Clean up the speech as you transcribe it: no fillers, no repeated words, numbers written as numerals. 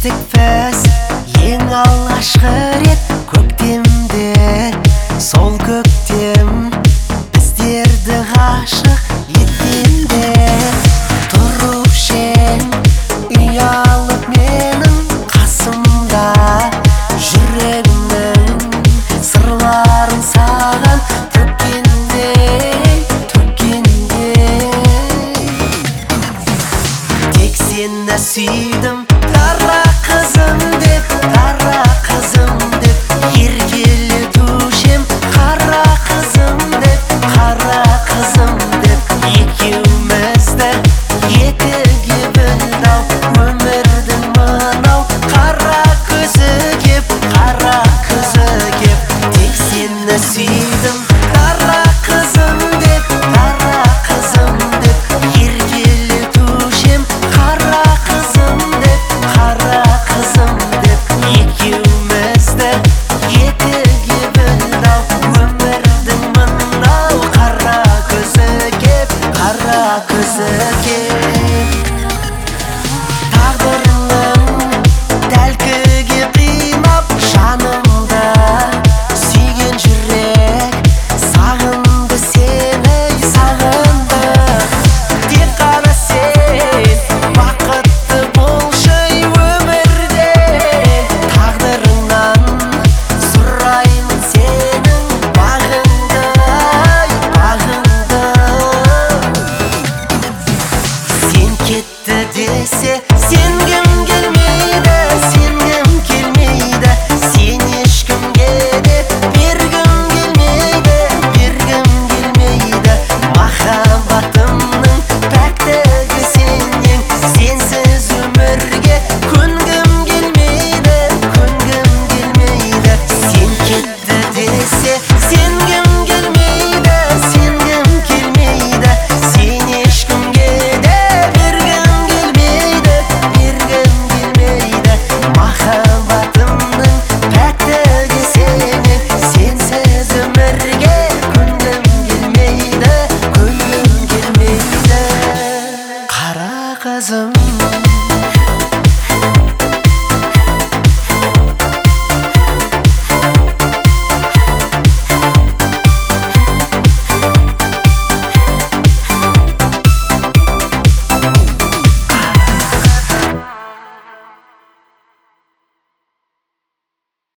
Кештік біз ең алғашқы рет көктемде. Сол көктем біздерді ғашық еткенде. Тұрып жең ұялып менің қасымда, жүрегімнің сырларын саған төккенде. Тек сені сүйдім, қара қызым деп, қара қызым деп. Еркелетушем қара қызым деп, қара қызым деп. Екеумізді екіге бөлді-ау өмірдің мынау қара көзі кеп, қара көзі кеп. Тек сені сүйдім, қара қызым деп, қара қызым деп. Еркелетушем қара қызым деп, қара қызым деп. Екеумізді екіге бөлді-ау өмірдің мынау қара көзі кеп, қара көзі кеп. Тағдырының тәлкіге қинап жанымды сүйген жүрек сағынды сені, сағынды. Тек қана сен бақытты болшы өмірде. Тағдырыңнан сұраймын сенің бағыңды, бағыңды. Сен кетті десе сенгім келмейді, сенгім келмейді. Сен ешкімге де бергім келмейді, бергім келмейді. Махаббатымның пәктігі сенен, сенсіз өмірге көнгім келмейді, көнгім келмейді. Сен кетті десе сенгім келмейді, сенгім келмейді. Сен ешкімге де бергім келмейді, бергім келмейді. Махаббатымның пәктігі сенен, сенсіз өмірге көнгім келмейді, көнгім келмейді. Қара қызым